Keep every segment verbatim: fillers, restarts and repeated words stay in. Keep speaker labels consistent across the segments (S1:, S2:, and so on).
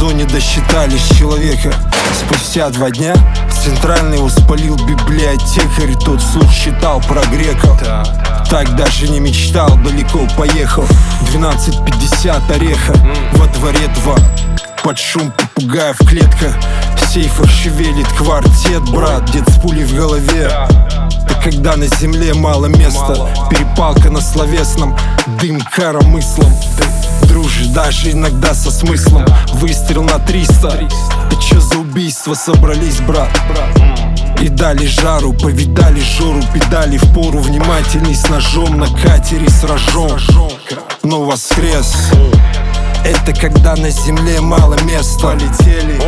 S1: зоне досчитались человека. Спустя два дня центральный его спалил библиотекарь. Тот вслух читал про греков, так даже не мечтал, далеко поехал. Двенадцать пятьдесят ореха, во дворе два. Под шум попугаев клетка, в сейфах шевелит квартет. Брат, дед с пулей в голове. Да когда на земле мало места, перепалка на словесном, дым коромыслом. Ты дружишь даже иногда со смыслом. Выстрел на триста. Ты чё за убийство собрались, брат? И дали жару, повидали Жору, педали в пору. Внимательный с ножом на катере сражен, но воскрес. Это когда на земле мало места. Полетели,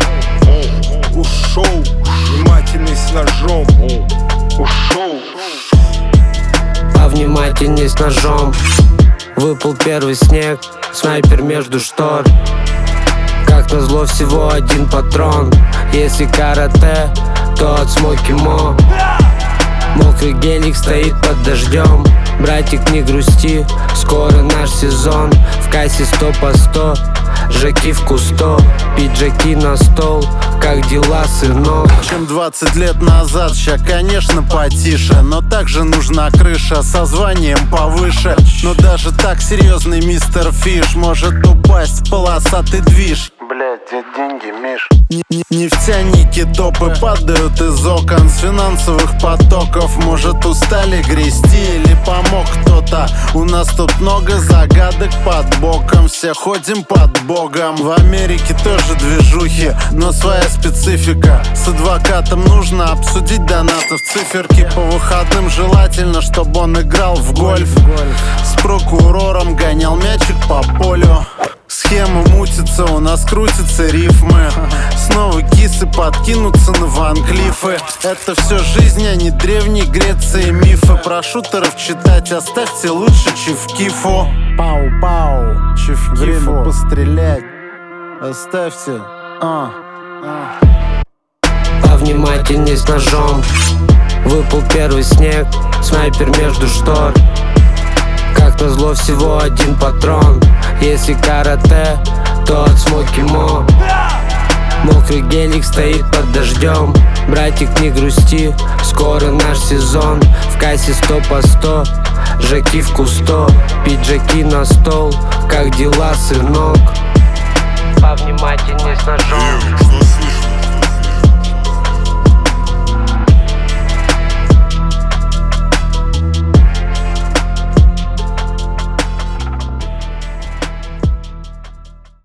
S1: ушел, внимательный с ножом, ушел.
S2: Повнимательней с ножом. Выпал первый снег, снайпер между штор. Как назло всего один патрон. Если карате, то от Смоки Мо. Мокрый гелик стоит под дождем. Братик, не грусти, скоро наш сезон. В кассе сто по сто, жаки в кусто, пиджаки на стол. Как дела, сынок?
S3: Чем двадцать лет назад, ща, конечно, потише. Но также нужна крыша со званием повыше. Но даже так серьезный мистер Фиш может упасть в полосатый движ.
S4: Блять, где деньги, Миш?
S3: Нефтяники топы падают из окон с финансовых потоков. Может, устали грести или помог кто-то? У нас тут много загадок под боком. Все ходим под богом. В Америке тоже движухи, но своя специфика. С адвокатом нужно обсудить донаты в циферки. По выходным желательно, чтобы он играл в гольф. С прокурором гонял мячик по полю. Схема мутится, у нас крутятся рифмы. Снова кисы подкинутся на Ван Клиффы. Это все жизнь, а не древней Греции мифы. Про шутеров читать оставьте лучше Чевкифу. Пау-пау, Чевкифу. Время пострелять, оставьте. а, а.
S2: Повнимательней с ножом. Выпал первый снег, снайпер между штор. Как назло всего один патрон. Если карате, то от Смоки Мо. Мокрый гелик стоит под дождем. Братик, не грусти, скоро наш сезон. В кассе сто по сто, жаки в кусто, пиджаки на стол. Как дела, сынок? Повнимательней с ножом.